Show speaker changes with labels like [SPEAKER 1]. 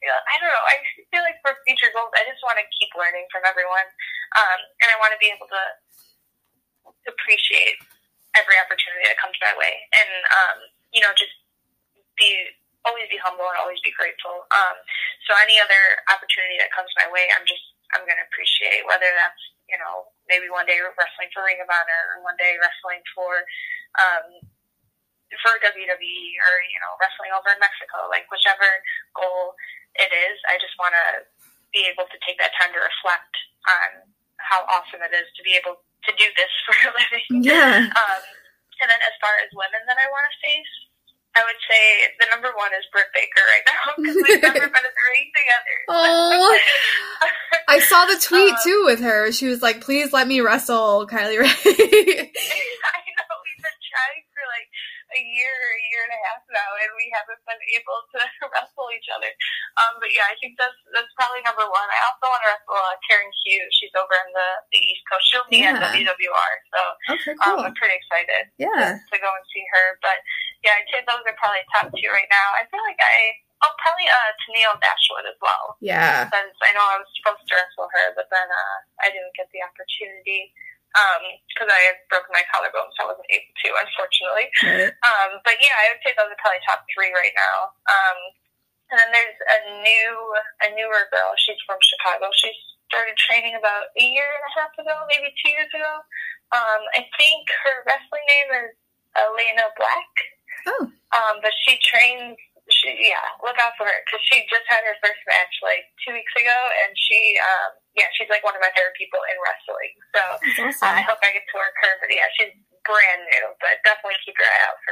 [SPEAKER 1] I don't know, I feel like for future goals, I just want to keep learning from everyone, and I want to be able to appreciate every opportunity that comes my way, and just always be humble and always be grateful. So any other opportunity that comes my way, I'm going to appreciate, whether that's, maybe one day wrestling for Ring of Honor, or one day wrestling for WWE, or, wrestling over in Mexico, like whichever goal it is, I just want to be able to take that time to reflect on how awesome it is to be able to do this for a living.
[SPEAKER 2] Yeah.
[SPEAKER 1] And then as far as women that I want to face, I would say the number one is Britt Baker right now, because we've never been in the ring together.
[SPEAKER 2] Oh, I saw the tweet too with her. She was like, "Please let me wrestle Kylie Rae."
[SPEAKER 1] I know, we've been trying for like a year and a half now, and we haven't been able to wrestle each other. But yeah, I think that's probably number one. I also want to wrestle Karen Hughes. She's over in the East Coast. She'll be in WWR, so
[SPEAKER 2] okay, cool.
[SPEAKER 1] I'm pretty excited to go and see her. But yeah, I'd say those are probably top two right now. I feel like probably Tennille Dashwood as well.
[SPEAKER 2] Yeah.
[SPEAKER 1] Since I know I was supposed to wrestle her, but then I didn't get the opportunity because I had broken my collarbone, so I wasn't able to, unfortunately.
[SPEAKER 2] Right.
[SPEAKER 1] But yeah, I would say those are probably top three right now. And then there's a newer girl. She's from Chicago. She started training about a year and a half ago, maybe 2 years ago. I think her wrestling name is Elena Black.
[SPEAKER 2] Oh.
[SPEAKER 1] But she trains, look out for her, because she just had her first match like 2 weeks ago, and she's like one of my favorite people in wrestling. So
[SPEAKER 2] that's awesome.
[SPEAKER 1] I hope I get to work her, but yeah, she's brand new, but definitely keep your eye out for her.